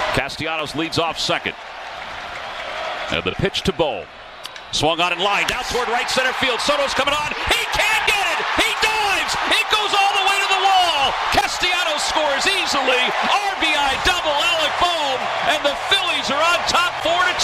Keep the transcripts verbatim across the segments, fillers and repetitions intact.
Castellanos leads off second. And the pitch to Bohm. Swung on in line, down toward right center field. Soto's coming on. He can't get it. He dives. It goes all the way to the wall. Castellanos scores easily. R B I double, Alec Bohm. And the Phillies are on top four to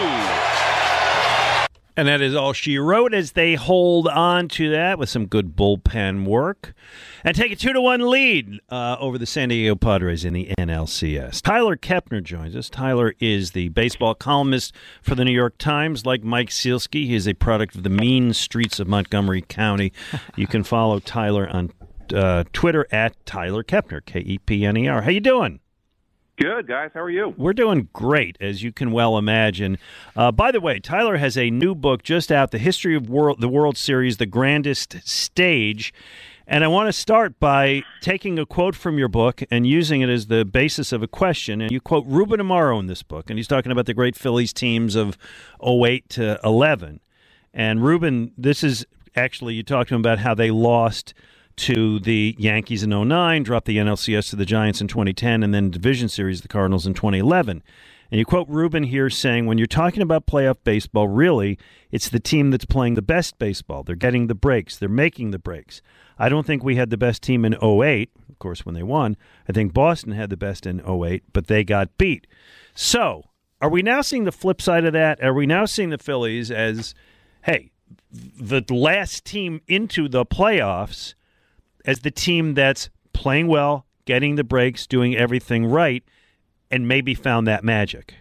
two. And that is all she wrote as they hold on to that with some good bullpen work and take a two to one lead uh, over the San Diego Padres in the N L C S. Tyler Kepner joins us. Tyler is the baseball columnist for the New York Times. Like Mike Sealski, he is a product of the mean streets of Montgomery County. You can follow Tyler on uh, Twitter at Tyler Kepner, K E P N E R. How you doing? Good, guys. How are you? We're doing great, as you can well imagine. Uh, by the way, Tyler has a new book just out, The History of World, the World Series, The Grandest Stage. And I want to start by taking a quote from your book and using it as the basis of a question. And you quote Ruben Amaro in this book, and he's talking about the great Phillies teams of oh eight to eleven. And Ruben, this is actually, you talked to him about how they lost to the Yankees in oh nine, dropped the N L C S to the Giants in twenty ten, and then Division Series, the Cardinals in twenty eleven. And you quote Ruben here saying, when you're talking about playoff baseball, really, it's the team that's playing the best baseball. They're getting the breaks. They're making the breaks. I don't think we had the best team in oh eight, of course, when they won. I think Boston had the best in oh eight, but they got beat. So are we now seeing the flip side of that? Are we now seeing the Phillies as, hey, the last team into the playoffs as the team that's playing well, getting the breaks, doing everything right, and maybe found that magic?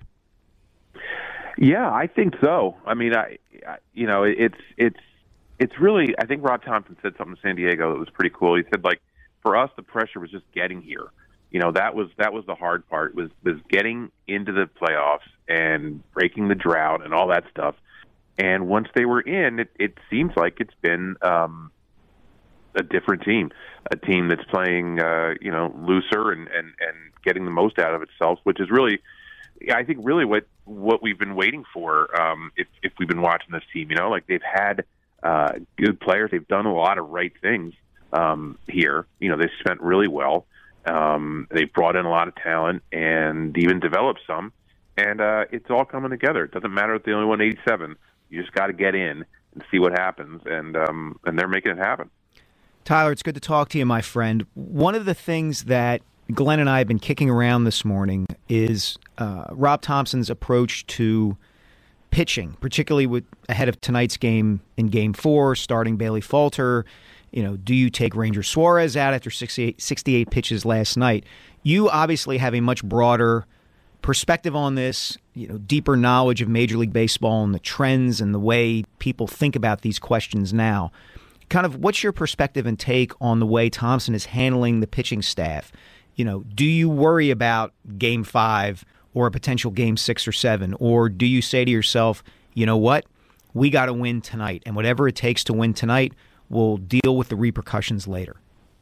Yeah, I think so. I mean, I, I you know, it's it's it's really. I think Rob Thompson said something in San Diego that was pretty cool. He said, like, for us, the pressure was just getting here. You know, that was that was the hard part was was getting into the playoffs and breaking the drought and all that stuff. And once they were in, it, it seems like it's been um, a different team, a team that's playing, uh, you know, looser and, and, and getting the most out of itself, which is really, I think, really what, what we've been waiting for. Um, if, if we've been watching this team, you know, like they've had uh, good players, they've done a lot of right things um, here. You know, they spent really well. Um, they've brought in a lot of talent and even developed some, and uh, it's all coming together. It doesn't matter if they only won eighty-seven. You just got to get in and see what happens, and um, and they're making it happen. Tyler, it's good to talk to you, my friend. One of the things that Glenn and I have been kicking around this morning is uh, Rob Thompson's approach to pitching, particularly with ahead of tonight's game in Game Four, starting Bailey Falter. You know, do you take Ranger Suarez out after sixty-eight, sixty-eight pitches last night? You obviously have a much broader perspective on this, you know, deeper knowledge of Major League Baseball and the trends and the way people think about these questions now. Kind of what's your perspective and take on the way Thompson is handling the pitching staff? You know, do you worry about Game five or a potential Game six or seven? Or do you say to yourself, you know what, we got to win tonight, and whatever it takes to win tonight, we'll deal with the repercussions later?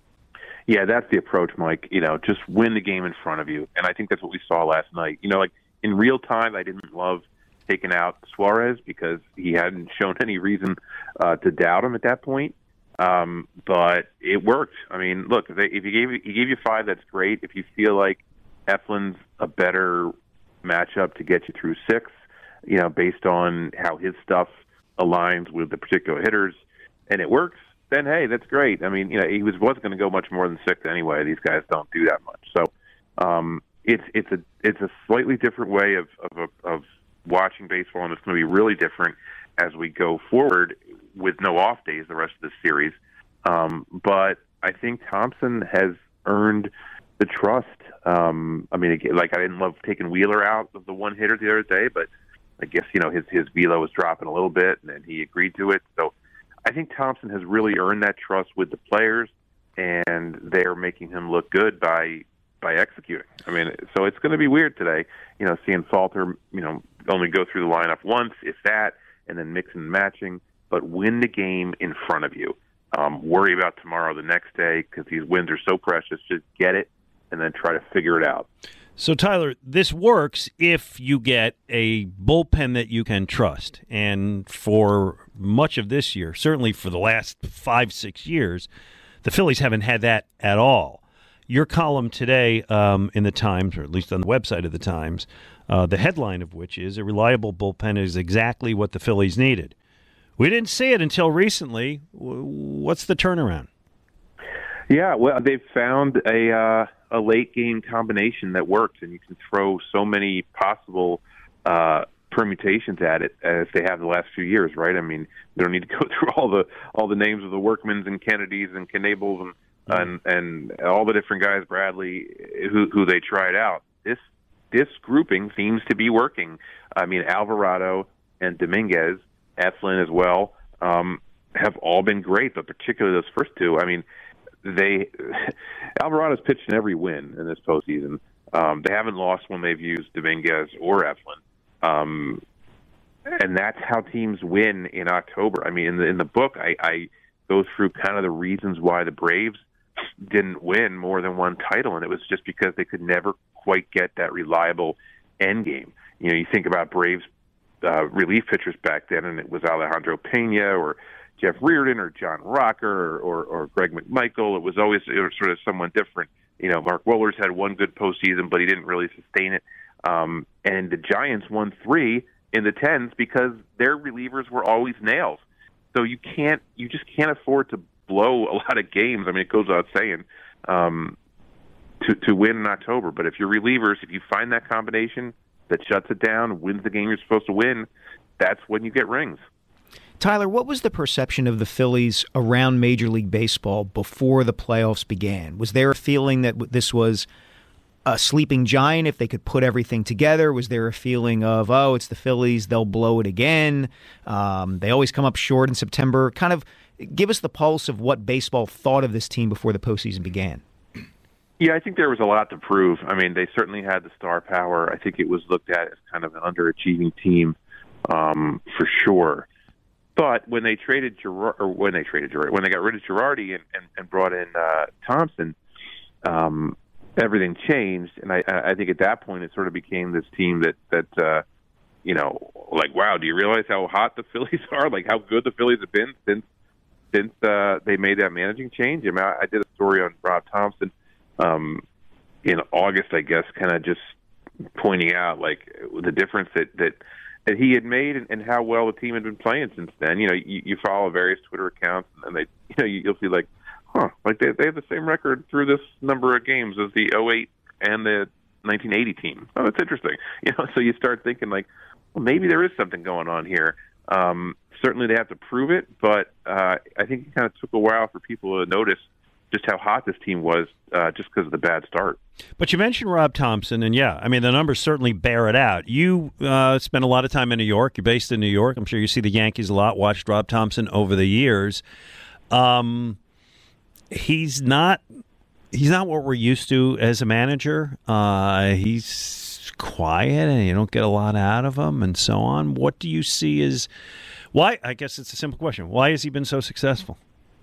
Yeah, that's the approach, Mike. You know, just win the game in front of you. And I think that's what we saw last night. You know, like in real time, I didn't love taking out Suarez because he hadn't shown any reason uh, to doubt him at that point. Um, but it worked. I mean, look, if, they, if he gave he gave you five, that's great. If you feel like Eflin's a better matchup to get you through six, you know, based on how his stuff aligns with the particular hitters, and it works, then hey, that's great. I mean, you know, he was wasn't going to go much more than six anyway. These guys don't do that much, so um, it's it's a it's a slightly different way of of, of watching baseball, and it's going to be really different as we go forward with no off days the rest of the series. Um, but I think Thompson has earned the trust. Um, I mean, like I didn't love taking Wheeler out of the one hitter the other day, but I guess you know his his velo was dropping a little bit, and he agreed to it. So I think Thompson has really earned that trust with the players, and they're making him look good by by executing. I mean, so it's going to be weird today, you know, seeing Falter, you know, only go through the lineup once, if that, and then mixing and matching, but win the game in front of you. Um, worry about tomorrow, the next day, because these wins are so precious. Just get it, and then try to figure it out. So, Tyler, this works if you get a bullpen that you can trust. And for much of this year, certainly for the last five, six years, the Phillies haven't had that at all. your column today um, in the Times, or at least on the website of the Times, uh, the headline of which is, "A reliable bullpen is exactly what the Phillies needed." We didn't see it until recently. What's the turnaround? Yeah, well, they've found a uh, a late game combination that works, and you can throw so many possible uh, permutations at it as they have the last few years, right? I mean, they don't need to go through all the all the names of the Workmans and Kennedys and Knables and and, and all the different guys, Bradley, who who they tried out. This this grouping seems to be working. I mean, Alvarado and Dominguez, Eflin as well, um, have all been great, but particularly those first two. I mean, they Alvarado's pitched in every win in this postseason. Um, they haven't lost when they've used Dominguez or Eflin, um, and that's how teams win in October. I mean, in the in the book, I, I go through kind of the reasons why the Braves didn't win more than one title, and it was just because they could never quite get that reliable end game. You know, you think about Braves uh, relief pitchers back then, and it was Alejandro Pena or Jeff Reardon or John Rocker or, or, or Greg McMichael. It was always it was sort of someone different. You know, Mark Wohlers had one good postseason, but he didn't really sustain it. Um, and the Giants won three in the tens because their relievers were always nails. So you can't, you just can't afford to blow a lot of games. I mean, it goes without saying um, to to win in October. But if your relievers, if you find that combination that shuts it down, wins the game you're supposed to win, that's when you get rings. Tyler, what was the perception of the Phillies around Major League Baseball before the playoffs began? Was there a feeling that this was a sleeping giant if they could put everything together? Was there a feeling of, oh, it's the Phillies, they'll blow it again? Um, they always come up short in September. Kind of give us the pulse of what baseball thought of this team before the postseason began. Yeah, I think there was a lot to prove. I mean, they certainly had the star power. I think it was looked at as kind of an underachieving team um, for sure. But when they traded Girard, or when they traded Girard, when they got rid of Girardi and, and, and brought in uh, Thompson, um, everything changed. And I, I think at that point it sort of became this team that that uh, you know, like, wow, do you realize how hot the Phillies are? Like how good the Phillies have been since since uh, they made that managing change. I mean, I, I did a story on Rob Thompson um, in August, I guess, kind of just pointing out like the difference that that. that he had made and, and how well the team had been playing since then. You know, you, you follow various Twitter accounts, and they, you know, you, you'll see like, huh, like they they have the same record through this number of games as the oh eight and the nineteen eighty team. Oh, that's interesting. You know, so you start thinking like, well, maybe there is something going on here. Um, certainly, they have to prove it, but uh, I think it kind of took a while for people to notice just how hot this team was, uh, just because of the bad start. But you mentioned Rob Thompson, and yeah, I mean, the numbers certainly bear it out. You uh, spent a lot of time in New York. You're based in New York. I'm sure you see the Yankees a lot, watched Rob Thompson over the years. Um, he's not he's not what we're used to as a manager. Uh, he's quiet, and you don't get a lot out of him, and so on. What do you see as why? I guess it's a simple question. Why has he been so successful?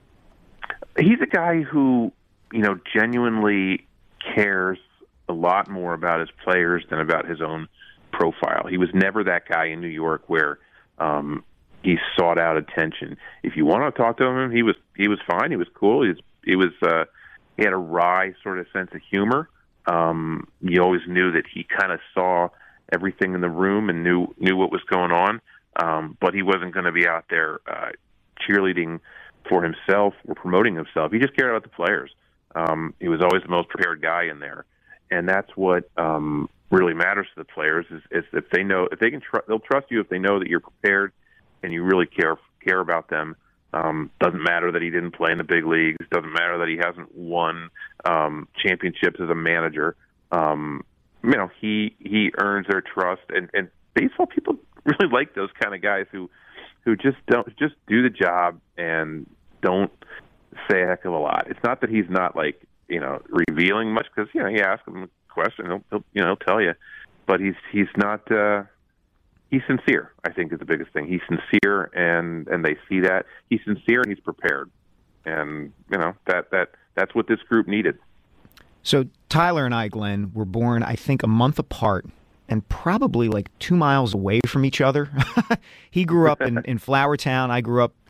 He's a guy who, you know, genuinely cares a lot more about his players than about his own profile. He was never that guy in New York where um, he sought out attention. If you want to talk to him, he was he was fine. He was cool. He was he was uh, he had a wry sort of sense of humor. Um, you always knew that he kind of saw everything in the room and knew knew what was going on. Um, but he wasn't going to be out there uh, cheerleading for himself or promoting himself. He just cared about the players. Um, he was always the most prepared guy in there, and that's what um, really matters to the players. Is, is if they know if they can, tr- they'll trust you if they know that you're prepared and you really care care about them. Um, doesn't matter that he didn't play in the big leagues. Doesn't matter that he hasn't won um, championships as a manager. Um, you know, he he earns their trust, and, and baseball people really like those kind of guys who. who just don't just do the job and don't say a heck of a lot. It's not that he's not like, you know, revealing much because, you know, you ask him a question, he'll, he'll you know, he'll tell you, but he's, he's not, uh, he's sincere, I think is the biggest thing. He's sincere and, and they see that he's sincere and he's prepared. And, you know, that, that, that's what this group needed. So Tyler and I, Glenn, were born, I think, a month apart. And probably like two miles away from each other. He grew up in, in Flowertown. I grew up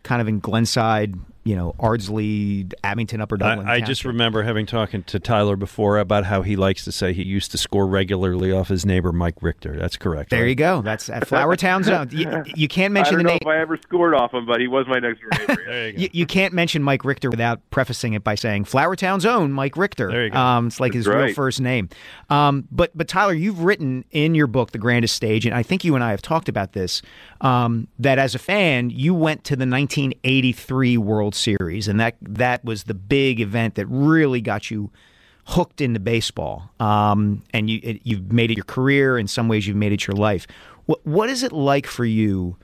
kind of in Glenside, you know, Ardsley, Abington, Upper Dublin. I, I just remember having talking to Tyler before about how he likes to say he used to score regularly off his neighbor Mike Richter. That's correct. There right? you go. That's at Flowertown Zone. You, you can't mention I don't the know name. if I ever scored off him, but he was my next door neighbor. There you go. You, you can't mention Mike Richter without prefacing it by saying Flowertown's own Mike Richter. There you go. Um, it's like That's his real right. first name. Um, but but Tyler, you've written in your book, The Grandest Stage, and I think you and I have talked about this, um, that as a fan, you went to the nineteen eighty-three World Series, and that that was the big event that really got you hooked into baseball. Um, and you it, you've made it your career. In some ways, you've made it your life. What what is it like for you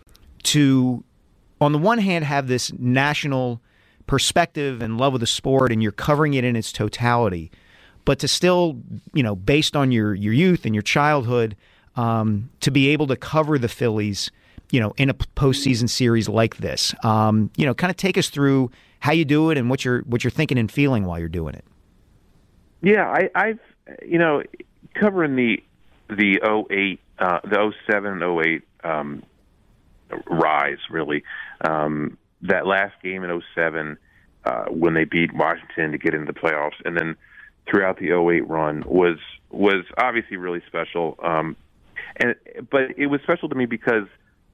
to, on the one hand, have this national perspective and love of the sport, and you're covering it in its totality, but to still, you know, based on your, your youth and your childhood, um, to be able to cover the Phillies, you know, in a postseason series like this, um, you know, kind of take us through how you do it and what you're what you're thinking and feeling while you're doing it. Yeah, I, I've you know covering the the oh eight, uh, the oh seven oh eight um, rise really. Um, that last game in oh seven uh, when they beat Washington to get into the playoffs, and then throughout the oh eight run was was obviously really special. Um, and but it was special to me because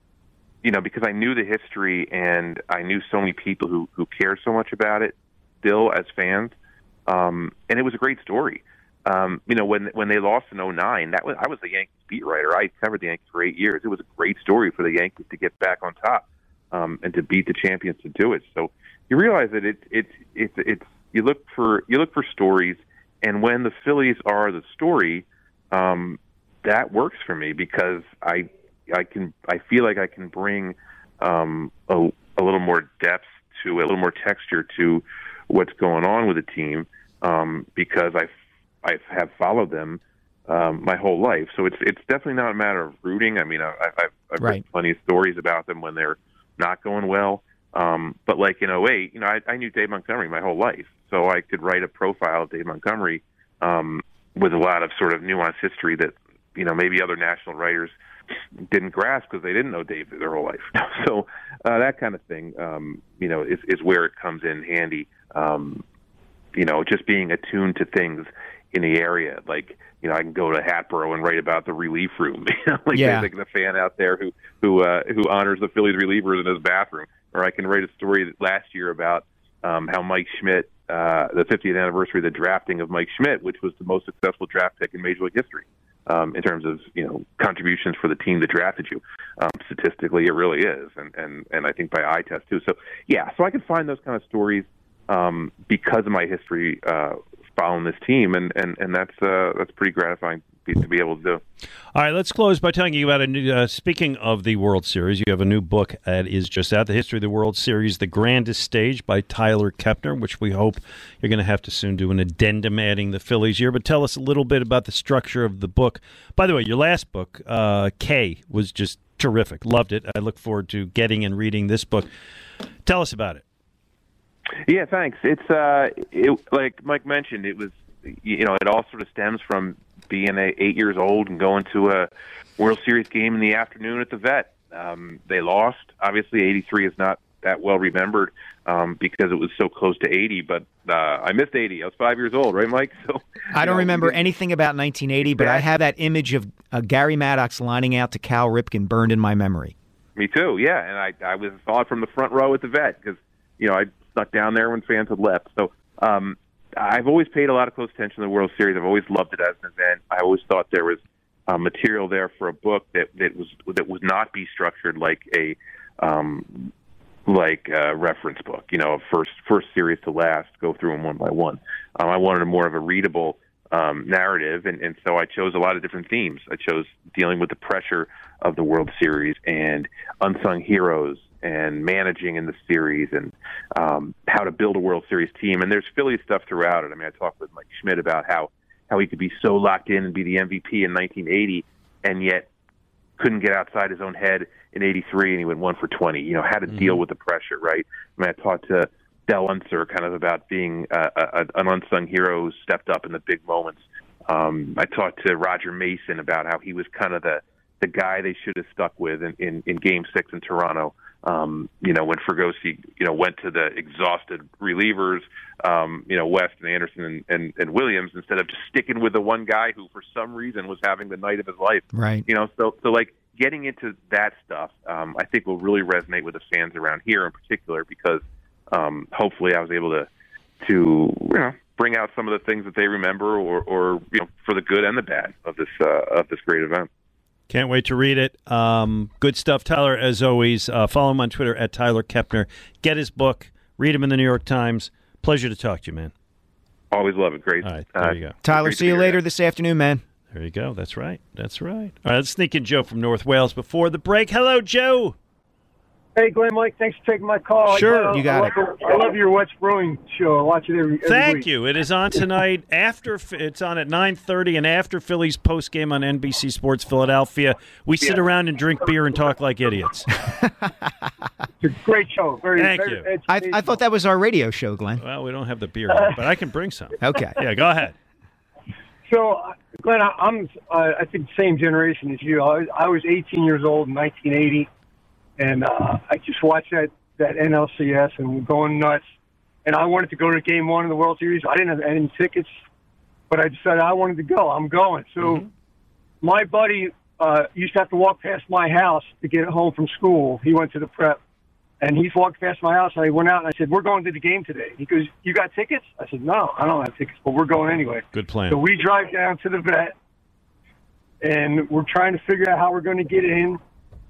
you know because I knew the history and I knew so many people who who cared so much about it still as fans. Um, and it was a great story. Um, you know, when when they lost in oh nine, that was I was the Yankees beat writer. I covered the Yankees for eight years. It was a great story for the Yankees to get back on top um, and to beat the champions to do it. So you realize that it's it's it's it's you look for you look for stories, and when the Phillies are the story, um, that works for me because I I can I feel like I can bring um, a, a little more depth to it, a little more texture to what's going on with the team um, because I I have followed them um, my whole life. So it's it's definitely not a matter of rooting. I mean, I, I've, I've Right. read plenty of stories about them when they're not going well. Um, but like in oh eight, you know, I, I knew Dave Montgomery my whole life, so I could write a profile of Dave Montgomery um, with a lot of sort of nuanced history that you know maybe other national writers didn't grasp because they didn't know Dave their whole life. So uh, that kind of thing, um, you know, is, is where it comes in handy. Um, you know, just being attuned to things in the area, like you know, I can go to Hatboro and write about the relief room. You know, like Yeah. there's like the fan out there who who uh, who honors the Phillies relievers in his bathroom, or I can write a story last year about um, how Mike Schmidt, uh, the fiftieth anniversary of the drafting of Mike Schmidt, which was the most successful draft pick in Major League history. Um, in terms of you know contributions for the team that drafted you, um, statistically it really is, and, and and I think by eye test too. So yeah, so I can find those kind of stories um, because of my history uh, following this team, and, and, and that's uh, that's pretty gratifying to be able to do. All right, let's close by telling you about a new. Uh, speaking of the World Series, you have a new book that is just out, The History of the World Series, The Grandest Stage by Tyler Kepner, which we hope you're going to have to soon do an addendum adding the Phillies year. But tell us a little bit about the structure of the book. By the way, your last book, uh, K, was just terrific. Loved it. I look forward to getting and reading this book. Tell us about it. Yeah, thanks. It's uh, it, like Mike mentioned, it was you know it all sort of stems from being a, eight years old and going to a World Series game in the afternoon at the Vet. Um, they lost. Obviously, eighty-three is not that well remembered um, because it was so close to eighty. But uh, I missed eighty. I was five years old, right, Mike? So I don't know, remember anything about nineteen eighty, but I have that image of uh, Gary Maddox lining out to Cal Ripken burned in my memory. Me too. Yeah, and I I was saw it from the front row at the Vet because you know I snuck down there when fans had left. So. Um, I've always paid a lot of close attention to the World Series. I've always loved it as an event. I always thought there was uh, material there for a book that, that was that would not be structured like a um, like a reference book. You know, first first series to last, go through them one by one. Um, I wanted a more of a readable um, narrative, and, and so I chose a lot of different themes. I chose dealing with the pressure of the World Series and unsung heroes, and managing in the series, and um, how to build a World Series team. And there's Phillies stuff throughout it. I mean, I talked with Mike Schmidt about how, how he could be so locked in and be the M V P in nineteen eighty, and yet couldn't get outside his own head in eighty-three, and he went one for twenty. You know, how to mm-hmm. deal with the pressure, right? I mean, I talked to Del Unser kind of about being a, a, an unsung hero who stepped up in the big moments. Um, I talked to Roger Mason about how he was kind of the, the guy they should have stuck with in, in, in Game Six in Toronto. Um, you know, when Fregosi, you know, went to the exhausted relievers, um, you know, West and Anderson and, and, and Williams, instead of just sticking with the one guy who, for some reason, was having the night of his life. Right. You know, so so like getting into that stuff, um, I think will really resonate with the fans around here in particular, because um, hopefully I was able to to you know bring out some of the things that they remember, or, or you know, for the good and the bad of this uh, of this great event. Can't wait to read it. Um, good stuff, Tyler, as always. Uh, follow him on Twitter at Tyler Kepner. Get his book. Read him in the New York Times. Pleasure to talk to you, man. Always love it. Great. All right, there uh, you go. Tyler, see you later this afternoon, man. There you go. That's right. That's right. All right, let's sneak in Joe from North Wales before the break. Hello, Joe. Hey, Glenn, Mike, thanks for taking my call. Sure. I, You got I love, it. I love your West Brewing show. I watch it every, every Thank week. you. It is on tonight. After it's on at nine thirty, and after Phillies post game on N B C Sports Philadelphia, we sit Yeah. around and drink beer and talk like idiots. It's a great show. Very, Thank very you. I, educational. I thought that was our radio show, Glenn. Well, we don't have the beer, here, but I can bring some. Okay. Yeah, go ahead. So, uh, Glenn, I- I'm, uh, I think, the same generation as you. I was, I was eighteen years old in nineteen eighty, and uh, I just watched that, that N L C S and going nuts. And I wanted to go to Game One of the World Series. I didn't have any tickets, but I decided I wanted to go. I'm going. So, Mm-hmm. my buddy uh, used to have to walk past my house to get home from school. He went to the prep. And he's walked past my house, and I went out, and I said, we're going to the game today. He goes, you got tickets? I said, no, I don't have tickets, but we're going anyway. Good plan. So we drive down to the vet, and we're trying to figure out how we're going to get in.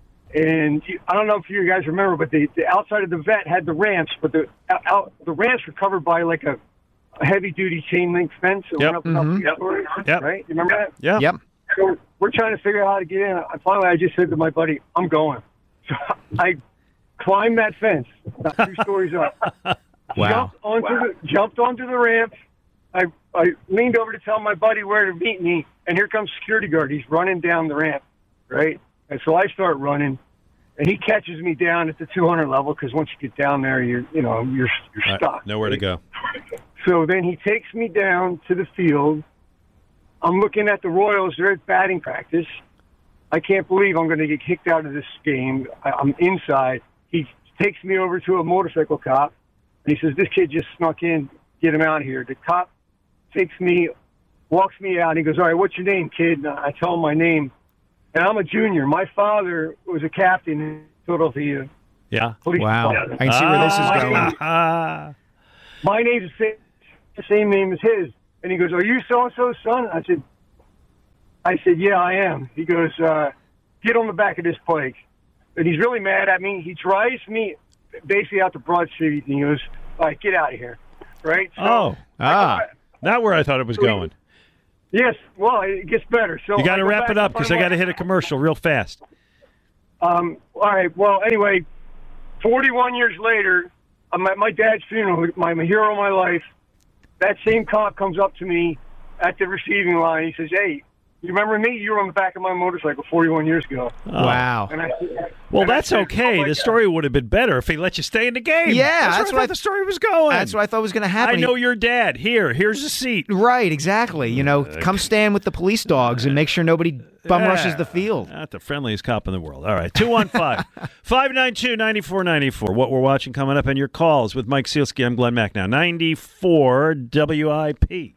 And you, I don't know if you guys remember, but the, the outside of the vet had the ramps, but the out, out, the ramps were covered by like a, a heavy-duty chain link fence. That Yep. went up and Mhm. up the story, Yep. Right? You remember that? Yeah. Yep. So we're trying to figure out how to get in. I, finally, I just said to my buddy, I'm going. So I climbed that fence, about two stories up. Wow. Jumped onto Wow. the jumped onto the ramp. I I leaned over to tell my buddy where to meet me, and here comes security guard. He's running down the ramp, right? And so I start running, and he catches me down at the two hundred level, because once you get down there, you're you know you're you're All right, stuck. nowhere to go. So then he takes me down to the field. I'm looking at the Royals. They're at batting practice. I can't believe I'm going to get kicked out of this game. I, I'm inside. He takes me over to a motorcycle cop, and he says, this kid just snuck in. Get him out of here. The cop takes me, walks me out, and he goes, all right, what's your name, kid? And I tell him my name, and I'm a junior. My father was a captain in Philadelphia Yeah. Police Wow. Department. I can see where this is Ah. going. Ah. My name's the same, the same name as his. And he goes, are you so-and-so's son? I said, I said, yeah, I am. He goes, uh, get on the back of this bike. And he's really mad at me. He drives me basically out to Broad Street, and he goes, all right, get out of here. Right? So, Oh, Ah. not where I thought it was going. yes, well, it gets better. So You got I to go wrap back it up to because find I got to my- hit a commercial real fast. Um, all right. Well, anyway, forty-one years later, I'm at my dad's funeral. My, my hero of my life. That same cop comes up to me at the receiving line. He says, "Hey, you remember me? You were on the back of my motorcycle forty-one years ago." Oh. Wow. And I, Well, and I that's said, okay. "Oh my the God." story would have been better if he let you stay in the game. Yeah, that's, that's where I what thought I- the story was going. That's what I thought was going to happen. I know your dad. Here, here's a seat. Right, exactly. You know, come stand with the police dogs and make sure nobody bum rushes the field. Not the friendliest cop in the world. All right, two one five, five nine two, nine four nine four. What we're watching coming up, and your calls with Mike Sealski. I'm Glenn Mack now. ninety-four W I P.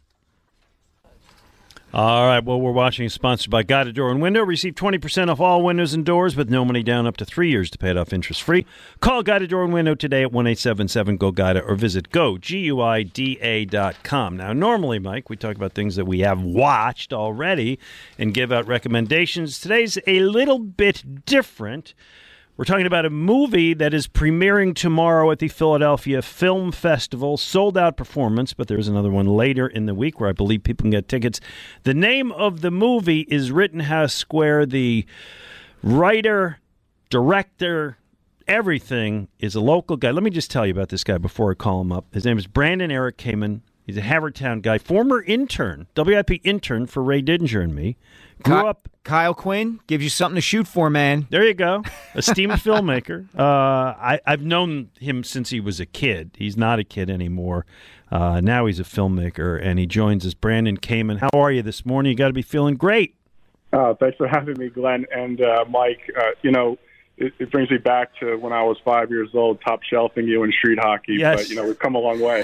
All right, well, we're watching is sponsored by Guided Door and Window. Receive twenty percent off all windows and doors with no money down up to three years to pay it off interest-free. Call Guided Door and Window today at one eight seven seven, G O, G U I D A or visit go, G U I D A dot com. Now, normally, Mike, we talk about things that we have watched already and give out recommendations. Today's a little bit different. We're talking about a movie that is premiering tomorrow at the Philadelphia Film Festival. Sold-out performance, but there's another one later in the week where I believe people can get tickets. The name of the movie is Rittenhouse Square. The writer, director, everything is a local guy. Let me just tell you about this guy before I call him up. His name is Brandon Eric Kamen. He's a Havertown guy, former intern, W I P intern for Ray Didinger and me. Grew Ky- up... Kyle Quinn gives you something to shoot for, man. There you go. Esteemed filmmaker. Uh, I, I've known him since he was a kid. He's not a kid anymore. Uh, now he's a filmmaker, and he joins us. Brandon Kamen, how are you this morning? You got to be feeling great. Uh, thanks for having me, Glenn and uh, Mike. Uh, you know, it, it brings me back to when I was five years old, top shelving you in street hockey. Yes. But, you know, we've come a long way.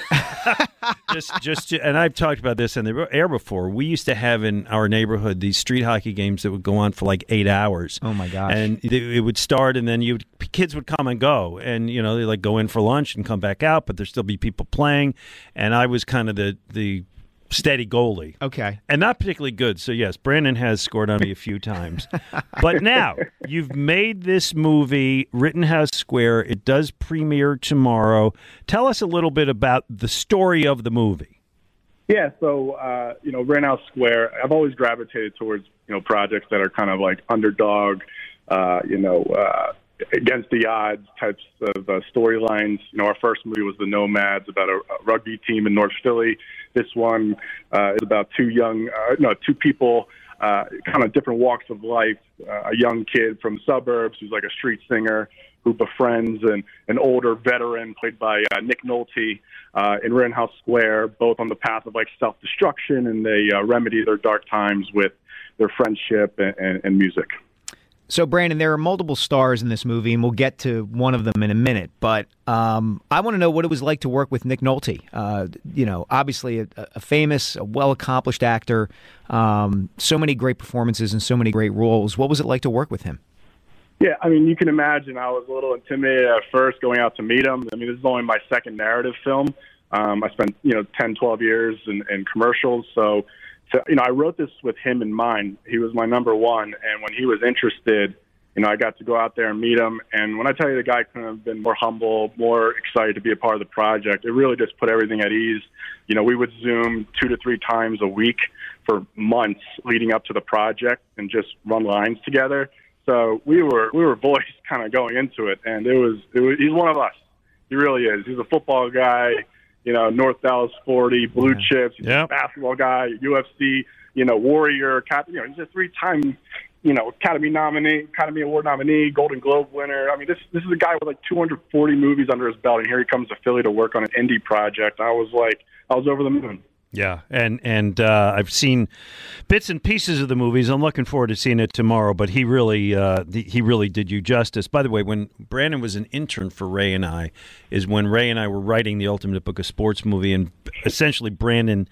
just, just, to, and I've talked about this in the air before. We used to have in our neighborhood these street hockey games that would go on for like eight hours. Oh my gosh! And it, it would start, and then you kids would come and go, and you know they like go in for lunch and come back out, but there'd still be people playing. And I was kind of the the steady goalie. Okay. And not particularly good. So, yes, Brandon has scored on me a few times. But now, you've made this movie, Rittenhouse Square. It does premiere tomorrow. Tell us a little bit about the story of the movie. Yeah, so, uh, you know, Rittenhouse Square, I've always gravitated towards, you know, projects that are kind of like underdog, uh, you know, uh, against the odds types of uh, storylines. You know, our first movie was The Nomads, about a, a rugby team in North Philly. This one uh, is about two young, uh, no, two people, uh, kind of different walks of life. Uh, a young kid from the suburbs who's like a street singer who befriends an, an older veteran played by uh, Nick Nolte uh, in Rittenhouse Square, both on the path of like self-destruction, and they uh, remedy their dark times with their friendship and, and, and music. So, Brandon, there are multiple stars in this movie, and we'll get to one of them in a minute. But um, I want to know what it was like to work with Nick Nolte. Uh, you know, obviously a, a famous, a well-accomplished actor, um, so many great performances and so many great roles. What was it like to work with him? Yeah, I mean, you can imagine I was a little intimidated at first going out to meet him. I mean, this is only my second narrative film. Um, I spent, you know, ten, twelve years in, in commercials, so... So, you know, I wrote this with him in mind. He was my number one, and when he was interested, you know, I got to go out there and meet him. And when I tell you the guy couldn't have been more humble, more excited to be a part of the project, it really just put everything at ease. You know, we would Zoom two to three times a week for months leading up to the project and just run lines together. So we were we were boys kind of going into it, and it was, it was he's one of us. He really is. He's a football guy. You know, North Dallas forty, Blue yeah. Chips, he's yep. a basketball guy, U F C, you know, Warrior, you know, he's a three-time, you know, Academy nominee, Academy Award nominee, Golden Globe winner. I mean, this this is a guy with like two hundred forty movies under his belt, and here he comes to Philly to work on an indie project. I was like, I was over the moon. Yeah, and and uh, I've seen bits and pieces of the movies. I'm looking forward to seeing it tomorrow. But he really, uh, he really did you justice. By the way, when Brandon was an intern for Ray and I, is when Ray and I were writing the Ultimate Book of Sports movie, and essentially Brandon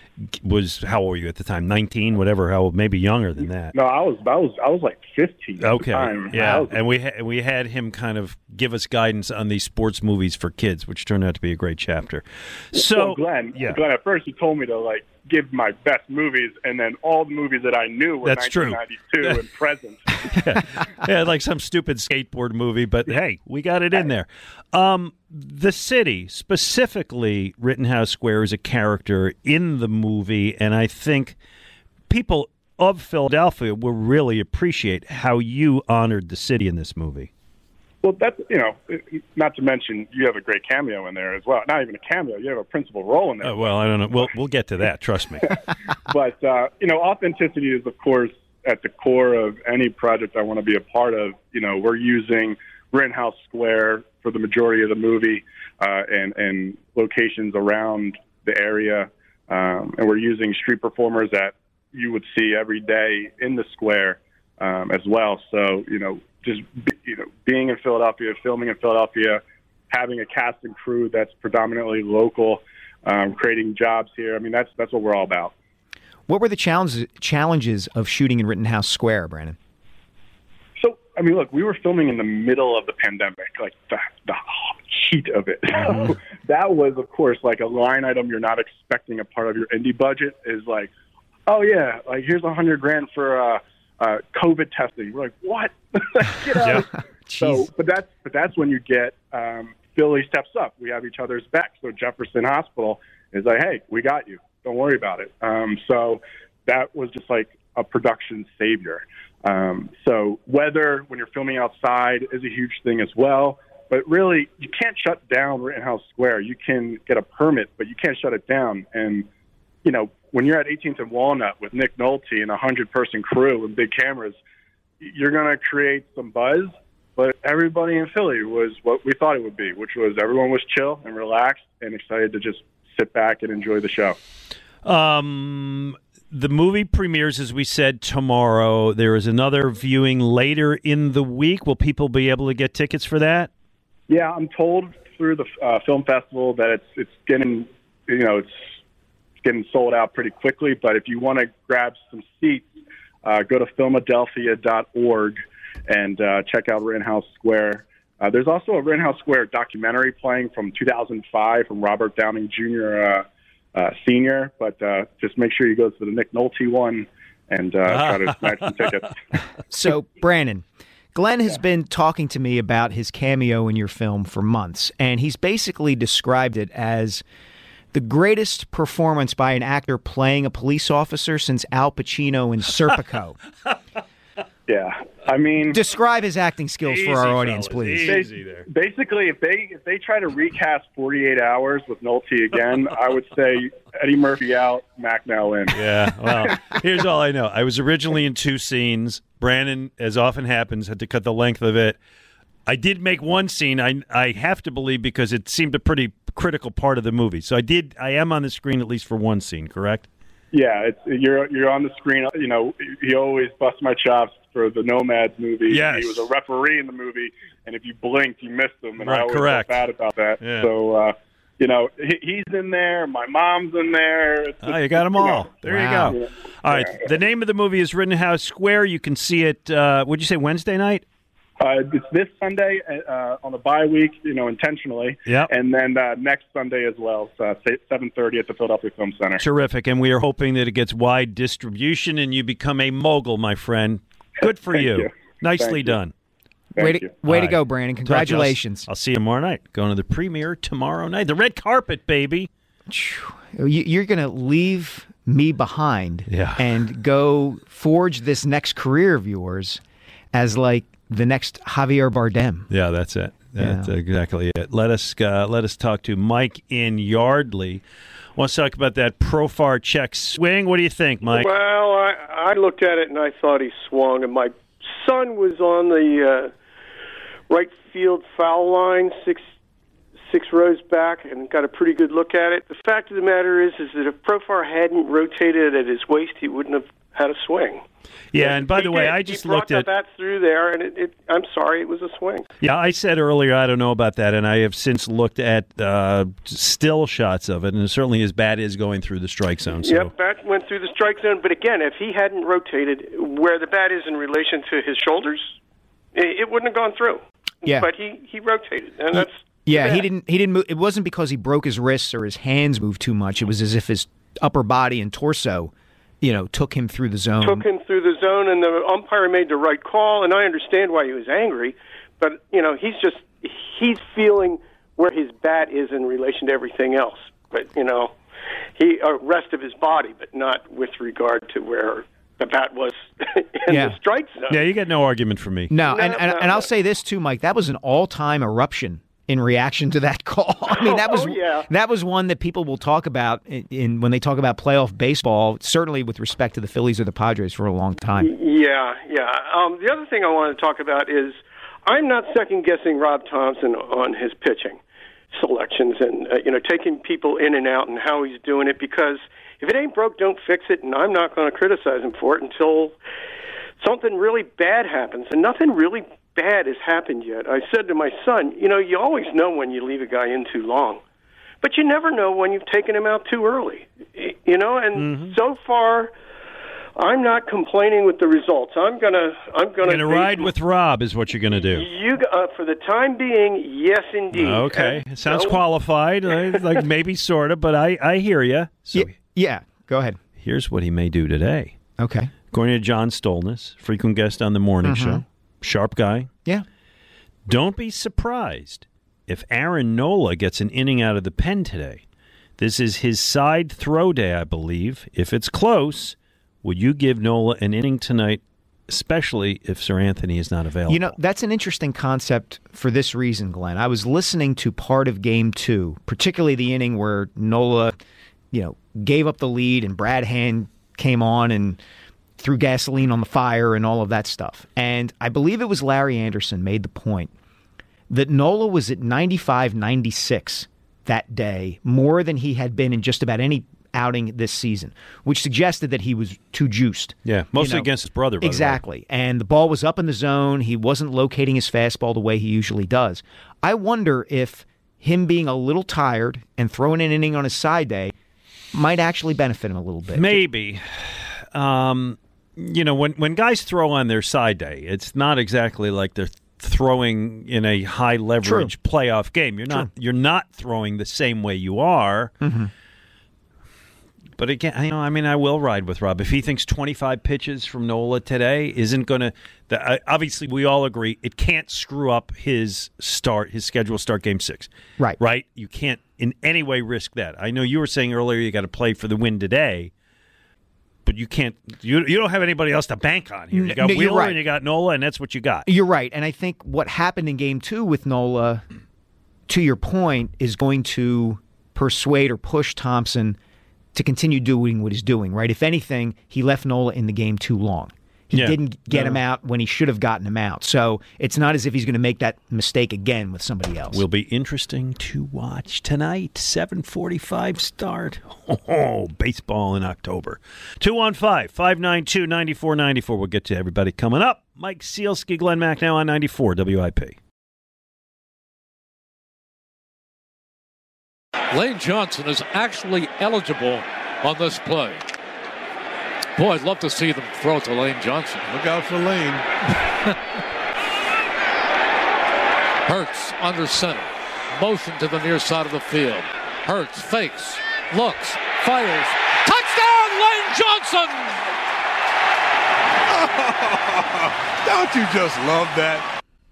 was, how old were you at the time? nineteen, whatever. How old? Maybe younger than that. No, I was, I was, I was like fifteen. Okay, at the time. yeah, was... and we ha- we had him kind of give us guidance on these sports movies for kids, which turned out to be a great chapter. So, well, Glenn, yeah. Glenn, at first he told me to like give my best movies, and then all the movies that I knew were That's nineteen ninety-two true. and present. yeah. yeah, like some stupid skateboard movie, but hey, we got it in there. Um, the city, specifically Rittenhouse Square, is a character in the movie, and I think people of Philadelphia will really appreciate how you honored the city in this movie. Well, that's, you know, not to mention you have a great cameo in there as well. Not even a cameo, you have a principal role in there. Uh, well, I don't know. We'll, we'll get to that, trust me. But, uh, you know, authenticity is, of course, at the core of any project I want to be a part of. You know, we're using Rittenhouse Square for the majority of the movie uh, and, and locations around the area. Um, and we're using street performers that you would see every day in the square um, as well. So, you know, just, you know, being in Philadelphia, filming in Philadelphia, having a cast and crew that's predominantly local, um, creating jobs here. I mean, that's that's what we're all about. What were the challenges challenges of shooting in Rittenhouse Square, Brandon? So, I mean, look, we were filming in the middle of the pandemic, like the, the heat of it. Mm-hmm. That was, of course, like a line item you're not expecting a part of your indie budget is like, oh, yeah, like here's a hundred grand for uh, uh, COVID testing. We're like, what? Get out. Yeah. So, but that's but that's when you get um, Philly steps up. We have each other's back. So Jefferson Hospital is like, hey, we got you. Don't worry about it. Um, so that was just like a production savior. Um, so weather when you're filming outside is a huge thing as well. But really, you can't shut down Rittenhouse Square. You can get a permit, but you can't shut it down. And you know, when you're at eighteenth and Walnut with Nick Nolte and a hundred-person crew and big cameras, you're going to create some buzz. But everybody in Philly was what we thought it would be, which was everyone was chill and relaxed and excited to just sit back and enjoy the show. Um, the movie premieres, as we said, tomorrow. There is another viewing later in the week. Will people be able to get tickets for that? Yeah, I'm told through the uh, film festival that it's it's getting you know it's getting sold out pretty quickly. But if you want to grab some seats, uh, go to Philadelphia dot org and uh, check out Rittenhouse Square. Uh, there's also a Rittenhouse Square documentary playing from two thousand five from Robert Downing Junior Uh, uh, Senior, but uh, just make sure you go to the Nick Nolte one and uh, try to snatch some tickets. So, Brandon, Glenn has been talking to me about his cameo in your film for months, and he's basically described it as the greatest performance by an actor playing a police officer since Al Pacino in Serpico. Yeah, I mean, describe his acting skills easy, for our audience, fellas, please. Easy there. Basically, if they if they try to recast forty-eight hours with Nolte again, I would say Eddie Murphy out, Mac now in. Yeah, well, here's all I know. I was originally in two scenes. Brandon, as often happens, had to cut the length of it. I did make one scene, I I have to believe, because it seemed a pretty critical part of the movie. So I did. I am on the screen at least for one scene, correct? Yeah, it's you're you're on the screen. You know, he always busts my chops for the Nomads movie. Yes. He was a referee in the movie, and if you blinked, you missed him. And Right, I always correct. felt bad about that. Yeah. So, uh, you know, he, he's in there. My mom's in there. It's, Oh, you got them all. know, There Wow. you go. Yeah. All right. The name of the movie is Rittenhouse Square. You can see it, uh, would you say Wednesday night? Uh, it's this Sunday uh, on the bye week, you know, intentionally. Yep. And then uh, next Sunday as well, so seven thirty at the Philadelphia Film Center. Terrific. And we are hoping that it gets wide distribution and you become a mogul, my friend. Good for Thank you. you. Nicely Thank you. done. Thank way to, you. way All to go, right. Brandon. Talk to you. Congratulations. I'll, I'll see you tomorrow night. Going to the premiere tomorrow night. The red carpet, baby. You- You're going to leave me behind Yeah. and go forge this next career of yours as like the next Javier Bardem. Yeah, that's it. That's Yeah. exactly it. Let us uh, let us talk to Mike in Yardley. Wants to talk about that Profar check swing. What do you think, Mike? Well, I, I looked at it and I thought he swung, and my son was on the uh, right field foul line, six six rows back, and got a pretty good look at it. The fact of the matter is, is that if Profar hadn't rotated at his waist, he wouldn't have had a swing. Yeah, and by He the way, did. I just he brought looked the at. bat through there, and it, it, I'm sorry, it was a swing. Yeah, I said earlier I don't know about that, and I have since looked at uh, still shots of it, and certainly his bat is going through the strike zone. So. Yep, bat went through the strike zone. But again, if he hadn't rotated where the bat is in relation to his shoulders, it, it wouldn't have gone through. Yeah. But he, he rotated, and that's Yeah, bad. he didn't. He didn't move. It wasn't because he broke his wrists or his hands moved too much. It was as if his upper body and torso, you know, took him through the zone. took him through the zone, and the umpire made the right call. And I understand why he was angry, but you know, he's just he's feeling where his bat is in relation to everything else. But you know, he uh, rest of his body, but not with regard to where the bat was in Yeah. the strike zone. Yeah, you get no argument from me. No, No, and and, no, and no. I'll say this too, Mike. That was an all-time eruption in reaction to that call. I mean, that was Oh, yeah. that was one that people will talk about in, in when they talk about playoff baseball. Certainly, with respect to the Phillies or the Padres for a long time. Yeah, yeah. Um, the other thing I want to talk about is I'm not second guessing Rob Thompson on his pitching selections and uh, you know taking people in and out and how he's doing it, because if it ain't broke, don't fix it, and I'm not going to criticize him for it until something really bad happens, and nothing really bad has happened yet. I said to my son, you know, you always know when you leave a guy in too long, but you never know when you've taken him out too early, you know, and Mm-hmm. so far I'm not complaining with the results. I'm gonna, I'm gonna, You're going to ride with Rob is what you're going to do. you. Uh, for the time being, yes, indeed. Okay. And It sounds so- qualified, uh, like maybe sort of, but I, I hear you. So Y- yeah, go ahead. here's what he may do today. Okay. According to John Stolness, frequent guest on the morning show, sharp guy, Yeah. don't be surprised if Aaron Nola gets an inning out of the pen today. This is his side throw day, I believe. If it's close, would you give Nola an inning tonight, especially if Sir Anthony is not available? You know, that's an interesting concept for this reason, Glenn. I was listening to part of game two, particularly the inning where Nola, you know, gave up the lead and Brad Hand came on and threw gasoline on the fire and all of that stuff. And I believe it was Larry Anderson made the point that Nola was at ninety-five ninety-six that day, more than he had been in just about any outing this season, which suggested that he was too juiced. Yeah, mostly you know? against his brother, by Exactly. the way. And the ball was up in the zone. He wasn't locating his fastball the way he usually does. I wonder if him being a little tired and throwing an inning on his side day might actually benefit him a little bit. Maybe. Um, you know, when, when guys throw on their side day, it's not exactly like they're throwing in a high leverage True. playoff game. You're not True. You're not throwing the same way you are. Mm-hmm. But again, you know, I mean, I will ride with Rob. If he thinks twenty-five pitches from Nola today isn't going to, obviously we all agree it can't screw up his start, his scheduled start game six. Right. Right? You can't in any way risk that. I know you were saying earlier you got to play for the win today, but you can't, you, you don't have anybody else to bank on here. You got no, Wheeler right. and you got Nola, and that's what you got. You're right. And I think what happened in game two with Nola, to your point, is going to persuade or push Thompson to continue doing what he's doing, right? If anything, he left Nola in the game too long. He Yeah. didn't get No. him out when he should have gotten him out. So it's not as if he's going to make that mistake again with somebody else. Will be interesting to watch tonight. seven forty-five start. Oh, baseball in October. two one five, five nine two, nine four nine four. We'll get to everybody coming up. Mike Sealski, Glenn Mack now on ninety-four W I P. Lane Johnson is actually eligible on this play. Boy, I'd love to see them throw to Lane Johnson. Look out for Lane. Hurts under center. Motion to the near side of the field. Hurts fakes, looks, fires. Touchdown, Lane Johnson! Don't you just love that?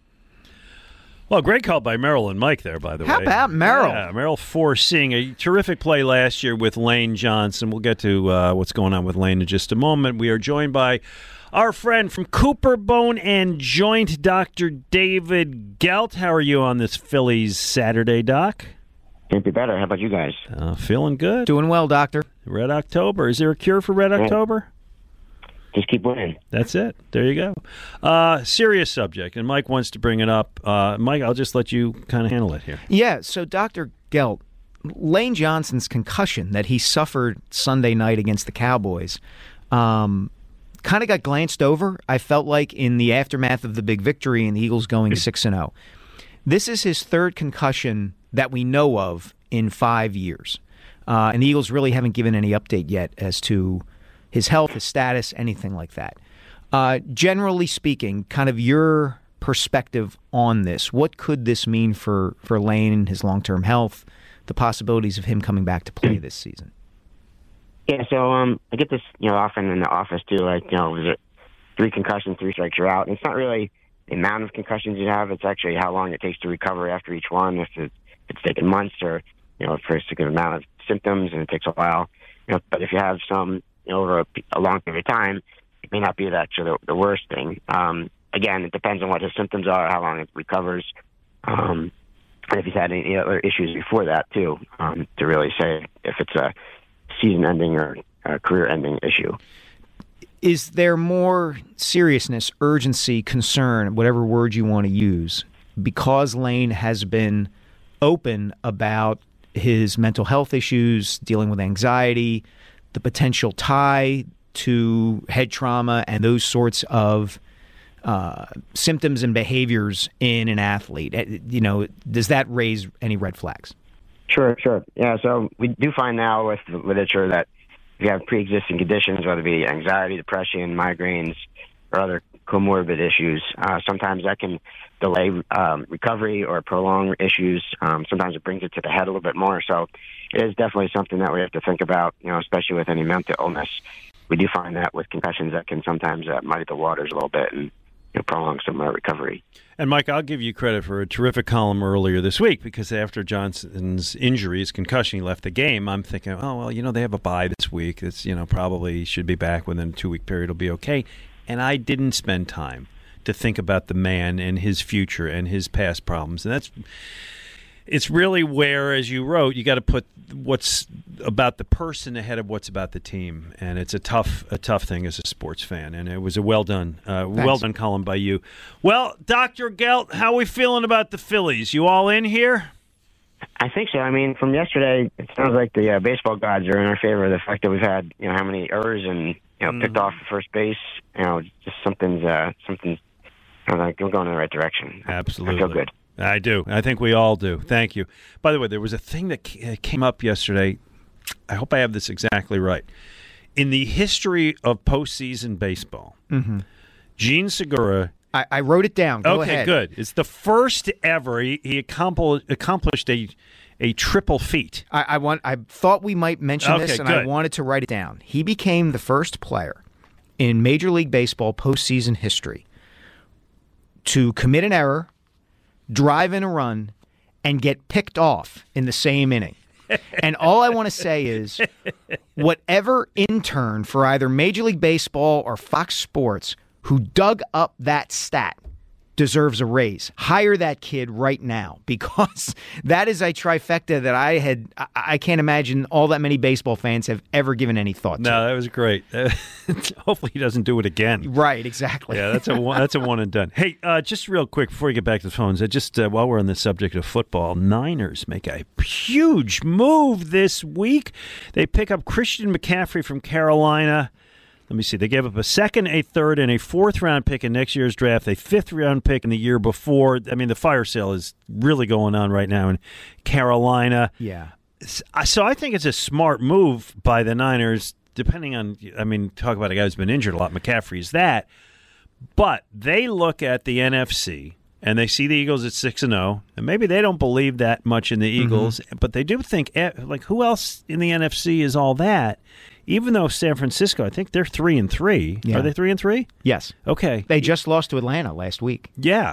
Well, great call by Merrill and Mike there, by the How way. about Merrill? Yeah, Merrill foreseeing a terrific play last year with Lane Johnson. We'll get to uh, what's going on with Lane in just a moment. We are joined by our friend from Cooper Bone and Joint, Doctor David Gelt. How are you on this Phillies Saturday, Doc? Can't be better. How about you guys? Uh, feeling good. Doing well, Doctor. Red October. Is there a cure for Red Yeah. October? Just keep winning. That's it. There you go. Uh, serious subject, and Mike wants to bring it up. Uh, Mike, I'll just let you kind of handle it here. Yeah, so Doctor Gelt, Lane Johnson's concussion that he suffered Sunday night against the Cowboys um, kind of got glanced over, I felt like, in the aftermath of the big victory and the Eagles going six and oh. This is his third concussion that we know of in five years. Uh, and the Eagles really haven't given any update yet as to his health, his status, anything like that. Uh, generally speaking, kind of your perspective on this. What could this mean for, for Lane, his long-term health, the possibilities of him coming back to play this season? Yeah, so um, I get this, you know, often in the office too. Like, you know, is it three concussions, three strikes, you're out? And it's not really the amount of concussions you have; it's actually how long it takes to recover after each one. If it's, if it's taken months, or you know, for a significant amount of symptoms, and it takes a while. You know, but if you have some, you know, over a, a long period of time, it may not be actually the, the worst thing. Um, again, it depends on what his symptoms are, how long it recovers, um, and if he's had any other issues before that too, um, to really say if it's a season-ending or a career-ending issue. Is there more seriousness, urgency, concern, whatever word you want to use, because Lane has been open about his mental health issues, dealing with anxiety, the potential tie to head trauma, and those sorts of uh, symptoms and behaviors in an athlete? You know, does that raise any red flags? Sure, sure. Yeah, so we do find now with the literature that if you have pre-existing conditions, whether it be anxiety, depression, migraines, or other comorbid issues, uh, sometimes that can delay um, recovery or prolong issues. Um, sometimes it brings it to the head a little bit more. So it is definitely something that we have to think about, you know, especially with any mental illness. We do find that with concussions that can sometimes uh, muddy the waters a little bit and, you know, prolong some uh, recovery. And, Mike, I'll give you credit for a terrific column earlier this week, because after Johnson's injury, his concussion, he left the game. I'm thinking, oh, well, you know, they have a bye this week. It's, you know, probably should be back within a two-week period. It'll be okay. And I didn't spend time to think about the man and his future and his past problems. And that's it's really where, as you wrote, you got to put what's about the person ahead of what's about the team, and it's a tough, a tough thing as a sports fan. And it was a well done, uh, well done column by you. Well, Doctor Gelt, how are we feeling about the Phillies? You all in here? I think so. I mean, from yesterday, it sounds like the uh, baseball gods are in our favor. The fact that we've had, you know, how many errors and, you know, Mm. picked off the first base, you know, just something's, uh, something's, I don't know, we're going in the right direction. Absolutely. I feel good. I do. I think we all do. Thank you. By the way, there was a thing that ca- came up yesterday. I hope I have this exactly right. In the history of postseason baseball, Mm-hmm. Gene Segura. I, I wrote it down. Go okay, ahead. good. It's the first ever. He, he accomplished, accomplished a a triple feat. I, I want. I thought we might mention Okay, this, and good. I wanted to write it down. He became the first player in Major League Baseball postseason history to commit an error, drive in a run, and get picked off in the same inning. And all I want to say is, whatever intern for either Major League Baseball or Fox Sports who dug up that stat deserves a raise. Hire that kid right now, because that is a trifecta that I had. I, I can't imagine all that many baseball fans have ever given any thought to. No, that was great. Hopefully, he doesn't do it again. Right, exactly. Yeah, that's a one, that's a one and done. Hey, uh, just real quick before we get back to the phones, I just uh, while we're on the subject of football, Niners make a huge move this week. They pick up Christian McCaffrey from Carolina. Let me see. They gave up a second, a third, and a fourth round pick in next year's draft, a fifth round pick in the year before. I mean, the fire sale is really going on right now in Carolina. Yeah. So I think it's a smart move by the Niners, depending on, I mean, talk about a guy who's been injured a lot. McCaffrey's that. But they look at the N F C, and they see the Eagles at six and oh, and maybe they don't believe that much in the Eagles, mm-hmm. but they do think, like, who else in the N F C is all that? Even though San Francisco, I think they're three and three. Yeah. Are they three and three? Yes. Okay. They just lost to Atlanta last week. Yeah.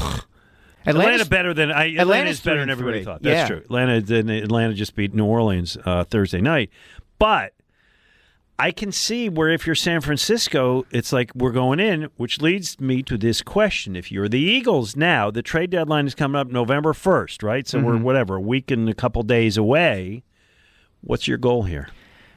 Atlanta better than I. Atlanta's, Atlanta's better than everybody three. thought. That's yeah. true. Atlanta Atlanta just beat New Orleans uh, Thursday night, but I can see where if you're San Francisco, it's like we're going in, which leads me to this question: if you're the Eagles now, the trade deadline is coming up November first, right? So mm-hmm. we're whatever a week and a couple days away. What's your goal here?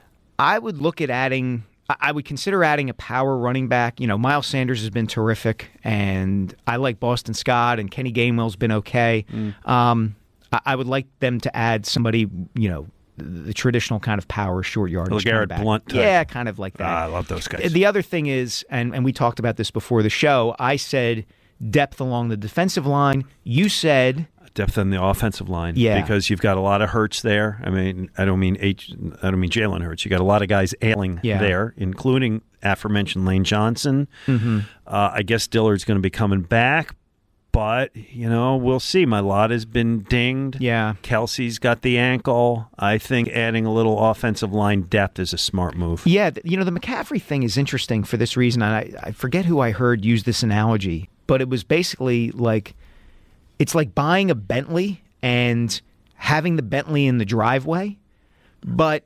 I would look at adding. I would consider adding a power running back. You know, Miles Sanders has been terrific, and I like Boston Scott, and Kenny Gainwell's been okay. Mm. Um, I, I would like them to add somebody, you know, the traditional kind of power short yardage. LeGarrette Blunt type. Yeah, kind of like that. Ah, I love those guys. The other thing is, and, and we talked about this before the show, I said depth along the defensive line. You said depth on the offensive line, yeah, because you've got a lot of Hurts there. I mean, I don't mean H, I don't mean Jalen Hurts. You got a lot of guys ailing yeah. there, including aforementioned Lane Johnson. Mm-hmm. Uh, I guess Dillard's going to be coming back, but you know, we'll see. Mailata has been dinged. Yeah, Kelsey's got the ankle. I think adding a little offensive line depth is a smart move. Yeah, you know, the McCaffrey thing is interesting for this reason. And I, I forget who I heard use this analogy, but it was basically like. It's like buying a Bentley and having the Bentley in the driveway, but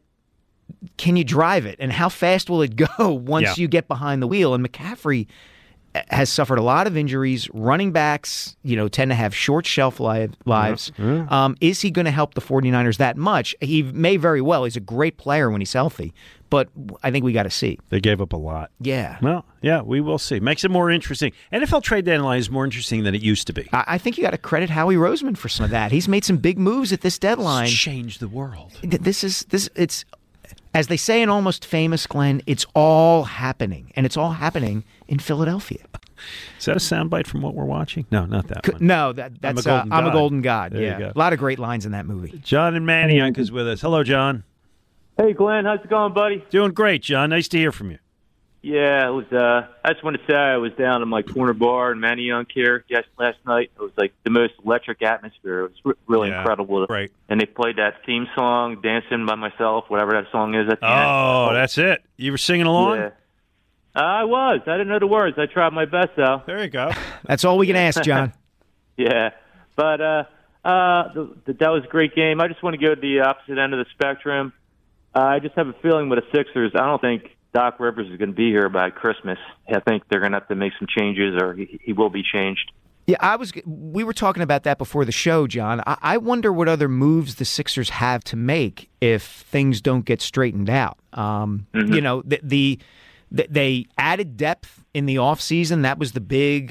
can you drive it? And how fast will it go once yeah. you get behind the wheel? And McCaffrey has suffered a lot of injuries. Running backs, you know, tend to have short shelf lives. Yeah. Um, is he going to help the 49ers that much? He may very well. He's a great player when he's healthy, but I think we got to see. They gave up a lot. Yeah. Well, yeah, we will see. Makes it more interesting. N F L trade deadline is more interesting than it used to be. I, I think you got to credit Howie Roseman for some of that. He's made some big moves at this deadline. It's changed the world. This is this. It's as they say in Almost Famous, Glenn. It's all happening, and it's all happening in Philadelphia. Is that a soundbite from what we're watching? No, not that one. No, that, that's I'm a golden uh, I'm god. a golden god. There yeah, you go. A lot of great lines in that movie. John and Manayunk is with us. Hello, John. Hey, Glenn. How's it going, buddy? Doing great, John. Nice to hear from you. Yeah, it was. Uh, I just want to say I was down in my corner bar in Manayunk here yes, last night. It was like the most electric atmosphere. It was re- really yeah, incredible. Right. And they played that theme song, "Dancing by Myself," whatever that song is. At the oh, end. that's it. You were singing along? Yeah. I was. I didn't know the words. I tried my best, though. There you go. That's all we can ask, John. yeah, but uh, uh, the, the, that was a great game. I just want to go to the opposite end of the spectrum. Uh, I just have a feeling with the Sixers, I don't think Doc Rivers is going to be here by Christmas. I think they're going to have to make some changes, or he, he will be changed. Yeah, I was. We were talking about that before the show, John. I, I wonder what other moves the Sixers have to make if things don't get straightened out. Um, mm-hmm. You know, the, the they added depth in the offseason. That was the big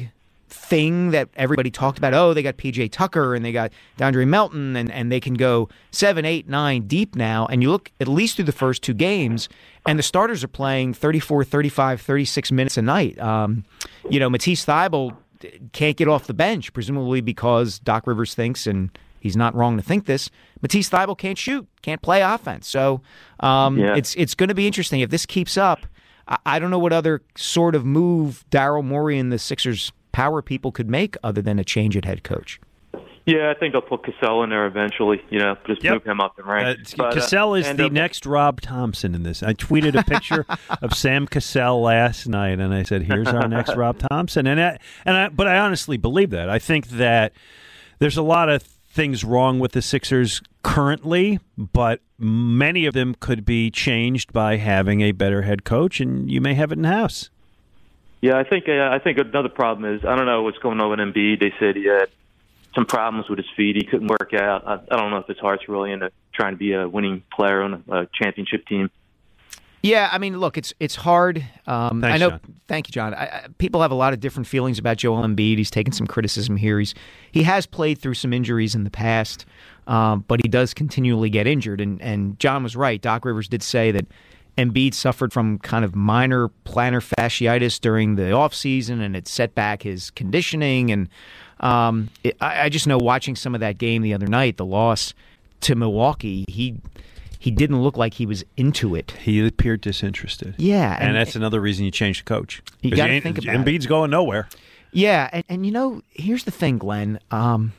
thing that everybody talked about. Oh, they got P J Tucker and they got DeAndre Melton, and, and they can go seven, eight, nine deep now. And you look at least through the first two games, and the starters are playing thirty-four, thirty-five, thirty-six minutes a night. Um, you know, Matisse Thybulle can't get off the bench, presumably because Doc Rivers thinks, and he's not wrong to think this, Matisse Thybulle can't shoot, can't play offense. So um, yeah. it's it's going to be interesting. If this keeps up, I, I don't know what other sort of move Daryl Morey and the Sixers power people could make other than a change at head coach. Yeah, I think I'll put Cassell in there eventually. You know, just Yep. move him up in ranks. Uh, But, uh, Cassell is and, the uh, next Rob Thompson in this. I tweeted a picture of Sam Cassell last night, and I said, "Here's our next Rob Thompson." And I, and I, but I honestly believe that. I think that there's a lot of things wrong with the Sixers currently, but many of them could be changed by having a better head coach, and you may have it in house. Yeah, I think uh, I think another problem is I don't know what's going on with Embiid. They said he had some problems with his feet. He couldn't work out. I, I don't know if his heart's really into trying to be a winning player on a, a championship team. Yeah, I mean, look, it's it's hard. Um, Thanks, I know. John. Thank you, John. I, I, people have a lot of different feelings about Joel Embiid. He's taken some criticism here. He's he has played through some injuries in the past, um, but he does continually get injured. And and John was right. Doc Rivers did say that Embiid suffered from kind of minor plantar fasciitis during the offseason, and it set back his conditioning. And um, it, I, I just know watching some of that game the other night, the loss to Milwaukee, he he didn't look like he was into it. He appeared disinterested. Yeah, and, and- that's another reason you change the coach. You 'Cause gotta ain't- think about Embiid's going nowhere. Yeah, and, and you know, here's the thing, Glenn. Um,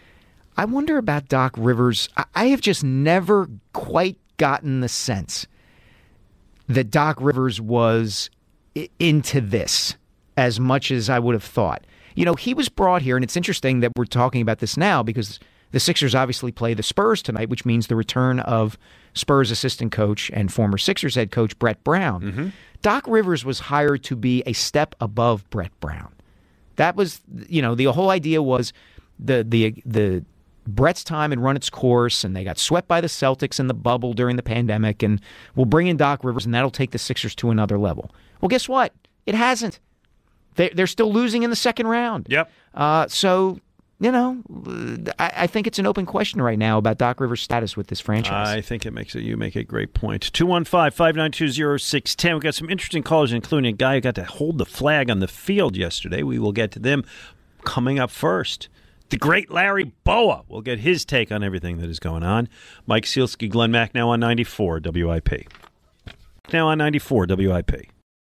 I wonder about Doc Rivers. I, I have just never quite gotten the sense that Doc Rivers was I- into this as much as I would have thought. You know, he was brought here, and it's interesting that we're talking about this now because the Sixers obviously play the Spurs tonight, which means the return of Spurs assistant coach and former Sixers head coach Brett Brown. Mm-hmm. Doc Rivers was hired to be a step above Brett Brown. That was, you know, the whole idea was the the the Brett's time had run its course, and they got swept by the Celtics in the bubble during the pandemic, and we'll bring in Doc Rivers, and that'll take the Sixers to another level. Well, guess what? It hasn't. They, they're still losing in the second round. Yep. Uh, so, you know, I, I think it's an open question right now about Doc Rivers' status with this franchise. I think it makes it. You make a great point. two one five, five nine two, zero six one zero. We've got some interesting callers, including a guy who got to hold the flag on the field yesterday. We will get to them coming up first. The great Larry Boa will get his take on everything that is going on. Mike Sealski, Glenn Mack, now on ninety-four W I P. Now on ninety-four W I P.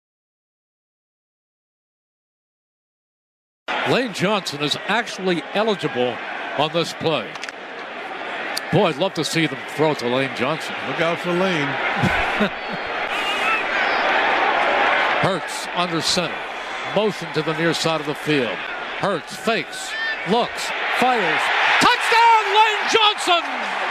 Lane Johnson is actually eligible on this play. Boy, I'd love to see them throw to Lane Johnson. Look out for Lane. Hurts under center. Motion to the near side of the field. Hurts fakes, looks, fires. Touchdown, Lane Johnson!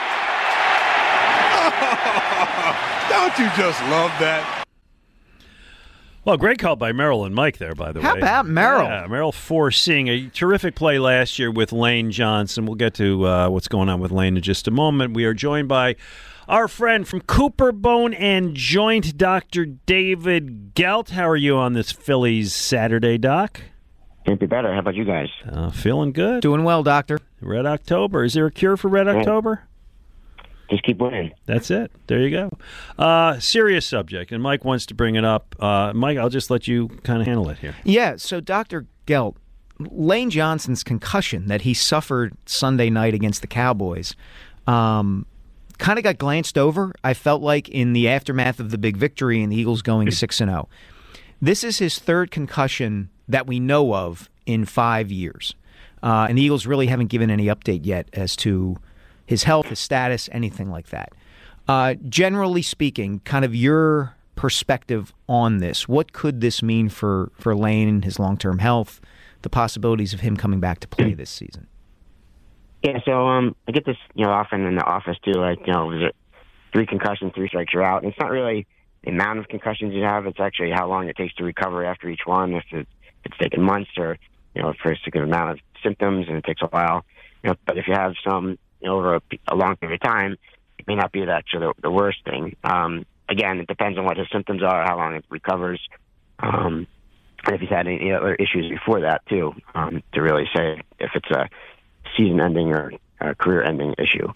Don't you just love that? Well, great call by Merrill and Mike there, by the How way. about Merrill? Yeah, Merrill foreseeing a terrific play last year with Lane Johnson. We'll get to uh, what's going on with Lane in just a moment. We are joined by our friend from Cooper Bone and Joint, Doctor David Gelt. How are you on this Phillies Saturday, Doc? Can't be better. How about you guys? Uh, feeling good. Doing well, Doctor. Red October. Is there a cure for Red Yeah. October? Just keep winning. That's it. There you go. Uh, serious subject, and Mike wants to bring it up. Uh, Mike, I'll just let you kind of handle it here. Yeah, so Doctor Gelt, Lane Johnson's concussion that he suffered Sunday night against the Cowboys um, kind of got glanced over, I felt like, in the aftermath of the big victory and the Eagles going six and oh. This is his third concussion that we know of in five years. Uh, and the Eagles really haven't given any update yet as to his health, his status, anything like that. Uh, generally speaking, kind of your perspective on this, what could this mean for, for Lane and his long-term health, the possibilities of him coming back to play this season? Yeah, so um, I get this, you know, often in the office too. Like, you know, was it three concussions, three strikes, you're out. And it's not really the amount of concussions you have; it's actually how long it takes to recover after each one. If it, it's taken months, or you know, for a good amount of symptoms, and it takes a while. You know, but if you have some, you know, over a, a long period of time, it may not be that the, the worst thing. Um, again, it depends on what his symptoms are, how long it recovers. Um, and if he's had any other issues before that too, um, to really say if it's a season-ending or a career-ending issue.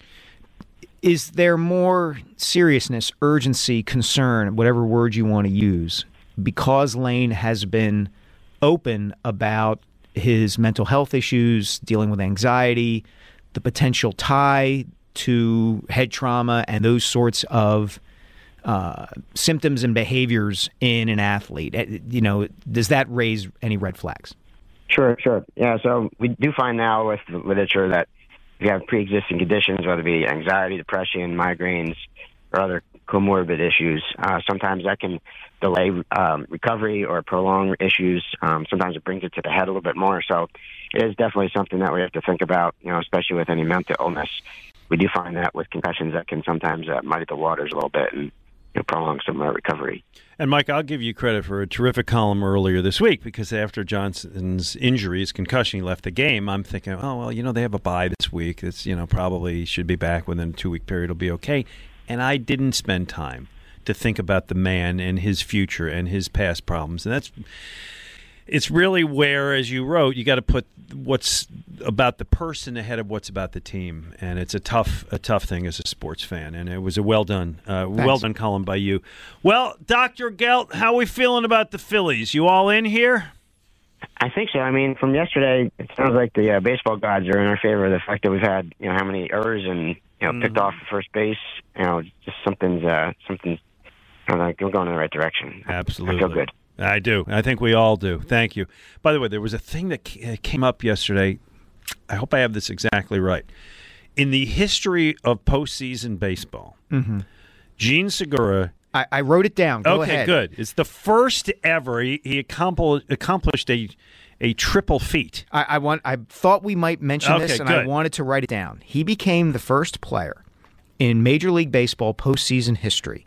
Is there more seriousness, urgency, concern, whatever word you want to use, because Lane has been open about his mental health issues, dealing with anxiety, the potential tie to head trauma, and those sorts of uh, symptoms and behaviors in an athlete? You know, does that raise any red flags? Sure, sure. Yeah, so we do find now with the literature that if you have pre-existing conditions, whether it be anxiety, depression, migraines, or other comorbid issues, uh, sometimes that can delay um, recovery or prolong issues. Um, sometimes it brings it to the head a little bit more. So it is definitely something that we have to think about, you know, especially with any mental illness. We do find that with concussions that can sometimes uh, muddy the waters a little bit and, you know, prolong some uh, recovery. And, Mike, I'll give you credit for a terrific column earlier this week, because after Johnson's injury, his concussion, he left the game. I'm thinking, oh, well, you know, they have a bye this week. It's, you know, probably should be back within a two-week period. It'll be okay. And I didn't spend time to think about the man and his future and his past problems. And that's it's really where, as you wrote, you got to put what's about the person ahead of what's about the team, and it's a tough, a tough thing as a sports fan. And it was a well done, uh, well done column by you. Well, Doctor Gelt, how are we feeling about the Phillies? You all in here? I think so. I mean, from yesterday, it sounds like the uh, baseball gods are in our favor. The fact that we've had, you know, how many errors and, you know, mm. picked off the first base, you know, just something's uh, something's. I'm like, we're going in the right direction. Absolutely. I feel good. I do. I think we all do. Thank you. By the way, there was a thing that came up yesterday. I hope I have this exactly right. In the history of postseason baseball, mm-hmm. Gene Segura. I, I wrote it down. Go okay, ahead. good. It's the first ever. He, he accomplished, accomplished a a triple feat. I, I want. I thought we might mention okay, this, and good. I wanted to write it down. He became the first player in Major League Baseball postseason history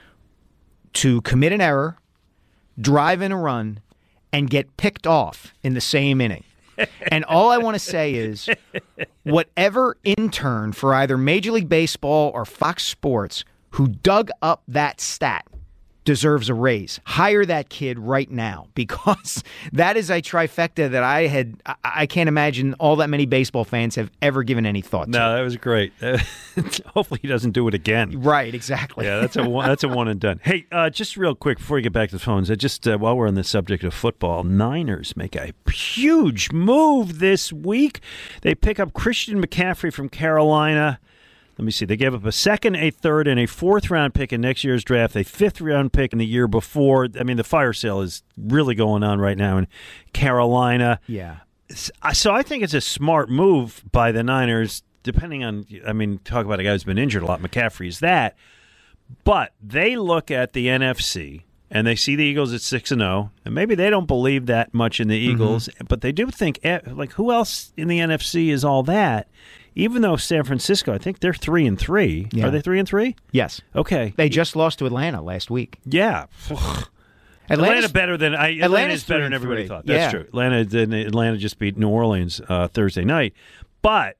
to commit an error, drive in a run, and get picked off in the same inning. And all I want to say is, whatever intern for either Major League Baseball or Fox Sports who dug up that stat deserves a raise. Hire that kid right now, because that is a trifecta that I had. I, I can't imagine all that many baseball fans have ever given any thought to. No, that was great. Hopefully he doesn't do it again. Right, exactly. Yeah, that's a one, that's a one and done. Hey, uh, just real quick before we get back to the phones, I just uh, while we're on the subject of football, Niners make a huge move this week. They pick up Christian McCaffrey from Carolina. Let me see. They gave up a second, a third, and a fourth-round pick in next year's draft, a fifth-round pick in the year before. I mean, the fire sale is really going on right now in Carolina. Yeah. So I think it's a smart move by the Niners, depending on, I mean, talk about a guy who's been injured a lot. McCaffrey's that. But they look at the N F C, and they see the Eagles at six and oh, and maybe they don't believe that much in the Eagles, mm-hmm. but they do think, like, who else in the N F C is all that? Even though San Francisco, I think they're three and three. Yeah. Are they three and three? Yes. Okay. They just lost to Atlanta last week. Yeah. Atlanta better than I. Atlanta's better than everybody thought. That's yeah. true. Atlanta Atlanta just beat New Orleans uh, Thursday night, but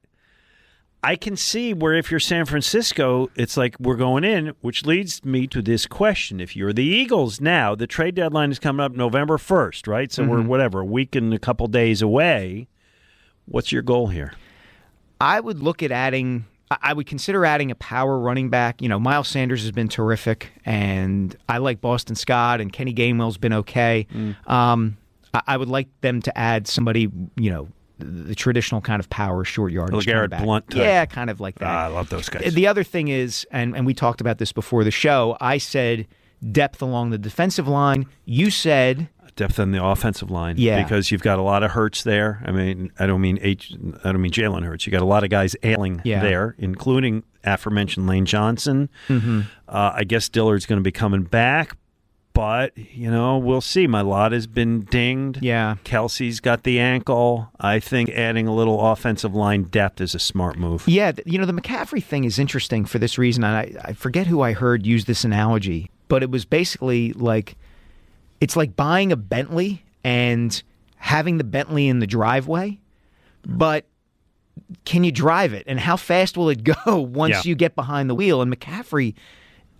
I can see where if you're San Francisco, it's like we're going in, which leads me to this question: if you're the Eagles now, the trade deadline is coming up November first, right? So mm-hmm. we're whatever a week and a couple days away. What's your goal here? I would look at adding, I would consider adding a power running back. You know, Miles Sanders has been terrific, and I like Boston Scott, and Kenny Gainwell's been okay. Mm. Um, I, I would like them to add somebody, you know, the, the traditional kind of power short yardage. LeGarrette Blunt type. Yeah, kind of like that. Ah, I love those guys. The other thing is, and, and we talked about this before the show, I said depth along the defensive line. You said depth on the offensive line, yeah, because you've got a lot of Hurts there. I mean, I don't mean H, I don't mean Jalen Hurts. You got a lot of guys ailing yeah. there, including aforementioned Lane Johnson. Mm-hmm. Uh, I guess Dillard's going to be coming back, but you know, we'll see. My lot has been dinged. Yeah, Kelsey's got the ankle. I think adding a little offensive line depth is a smart move. Yeah, you know, the McCaffrey thing is interesting for this reason. I, I forget who I heard use this analogy, but it was basically like, it's like buying a Bentley and having the Bentley in the driveway, but can you drive it? And how fast will it go once yeah. you get behind the wheel? And McCaffrey,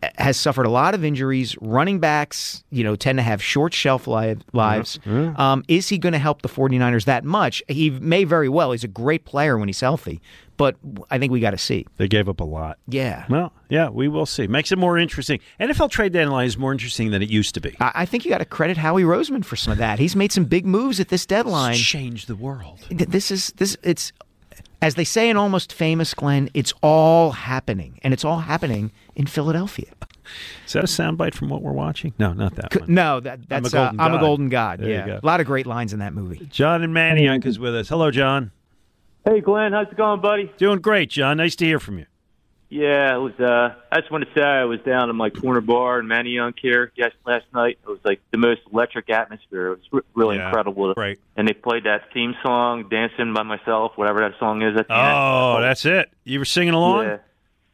has suffered a lot of injuries. Running backs, you know, tend to have short shelf li- lives. Yeah. Um, is he going to help the 49ers that much? He may very well. He's a great player when he's healthy, but I think we got to see. They gave up a lot. Yeah. Well, yeah, we will see. Makes it more interesting. N F L trade deadline is more interesting than it used to be. I, I think you got to credit Howie Roseman for some of that. He's made some big moves at this deadline. It's changed the world. This is this. It's as they say in Almost Famous, Glenn. It's all happening, and it's all happening in Philadelphia. Is that a soundbite from what we're watching? No, not that one. No, that, that's I'm a golden uh, I'm god. a golden god. There yeah, you go. A lot of great lines in that movie. John and Manayunk is with us. Hello, John. Hey, Glenn, how's it going, buddy? Doing great, John. Nice to hear from you. Yeah, it was. Uh, I just want to say I was down at my corner bar in Manayunk here yes, last night. It was like the most electric atmosphere. It was re- really Yeah, incredible. great. And they played that theme song, "Dancing by Myself," whatever that song is. At the Oh, end. that's it. You were singing along? Yeah.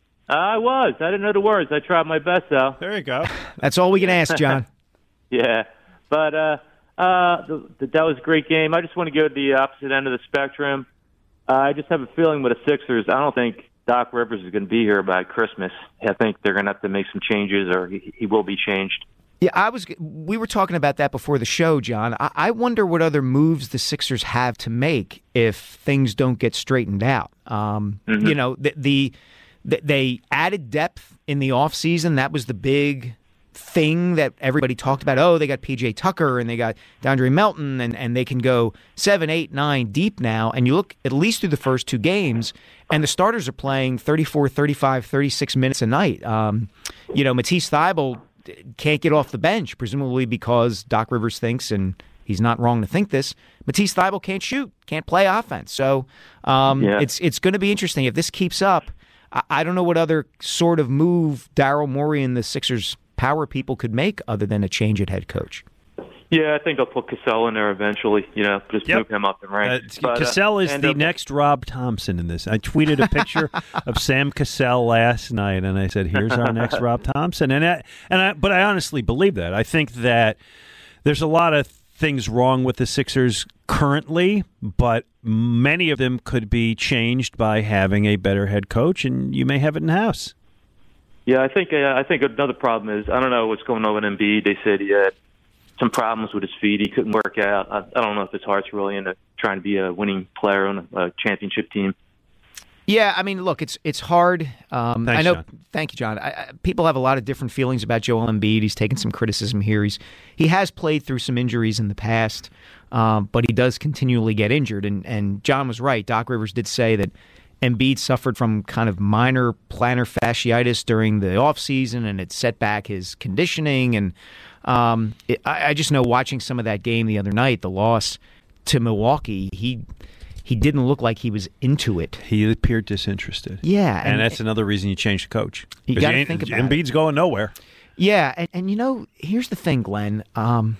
I was. I didn't know the words. I tried my best, though. There you go. That's all we can ask, John. Yeah, but uh, uh, the, the, that was a great game. I just want to go to the opposite end of the spectrum. Uh, I just have a feeling with the Sixers, I don't think Doc Rivers is going to be here by Christmas. I think they're going to have to make some changes, or he, he will be changed. Yeah, I was. We were talking about that before the show, John. I, I wonder what other moves the Sixers have to make if things don't get straightened out. Um, Mm-hmm. You know, the, the, the they added depth in the offseason. That was the big thing that everybody talked about. Oh, they got P J Tucker and they got DeAndre Melton, and, and they can go seven, eight, nine deep now. And you look at least through the first two games, and the starters are playing thirty-four, thirty-five, thirty-six minutes a night. Um, you know, Matisse Thybulle can't get off the bench, presumably because Doc Rivers thinks, and he's not wrong to think this, Matisse Thybulle can't shoot, can't play offense. So um, Yeah. it's it's going to be interesting. If this keeps up, I, I don't know what other sort of move Daryl Morey and the Sixers power people could make other than a change at head coach. Yeah, I think I'll put Cassell in there eventually. You know, just Yep. move him up in Uh, ranks. But, uh, Cassell is and, the uh, next Rob Thompson in this. I tweeted a picture of Sam Cassell last night, and I said, "Here's our next Rob Thompson." And I, and I, but I honestly believe that. I think that there's a lot of things wrong with the Sixers currently, but many of them could be changed by having a better head coach, and you may have it in house. Yeah, I think uh, I think another problem is I don't know what's going on with Embiid. They said he had some problems with his feet. He couldn't work out. I, I don't know if his heart's really into trying to be a winning player on a, a championship team. Yeah, I mean, look, it's it's hard. Um, Thanks, I know. John. Thank you, John. I, I, people have a lot of different feelings about Joel Embiid. He's taken some criticism here. He's he has played through some injuries in the past, um, but he does continually get injured. And and John was right. Doc Rivers did say that Embiid suffered from kind of minor plantar fasciitis during the offseason, and it set back his conditioning. And um, it, I, I just know watching some of that game the other night, the loss to Milwaukee, he. He didn't look like he was into it. He appeared disinterested. Yeah, and, and- that's another reason you change the coach. You 'Cause gotta ain't- think about Embiid's going nowhere. Yeah, and, and you know, here's the thing, Glenn. Um,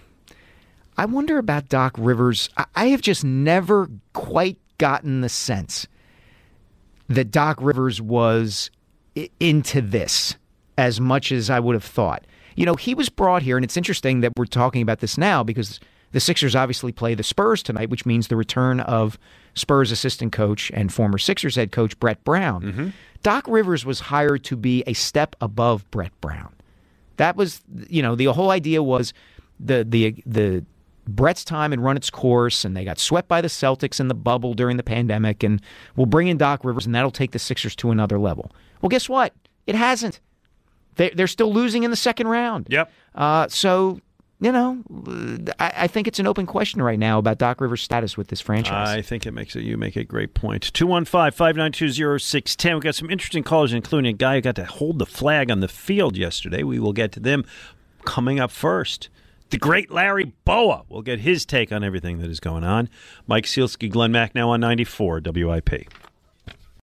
I wonder about Doc Rivers. I, I have just never quite gotten the sense that Doc Rivers was I- into this as much as I would have thought. You know, he was brought here, and it's interesting that we're talking about this now because the Sixers obviously play the Spurs tonight, which means the return of Spurs assistant coach and former Sixers head coach Brett Brown. Mm-hmm. Doc Rivers was hired to be a step above Brett Brown. That was, you know, the whole idea was the the the Brett's time had run its course, and they got swept by the Celtics in the bubble during the pandemic, and we'll bring in Doc Rivers, and that'll take the Sixers to another level. Well, guess what? It hasn't. They, they're still losing in the second round. Yep. Uh, so, you know, I, I think it's an open question right now about Doc Rivers' status with this franchise. I think it makes it. You make a great point. two one five, five nine two, zero six one zero. We've got some interesting callers, including a guy who got to hold the flag on the field yesterday. We will get to them coming up first. The great Larry Boa will get his take on everything that is going on. Mike Sealski, Glenn Mack, now on ninety-four W I P.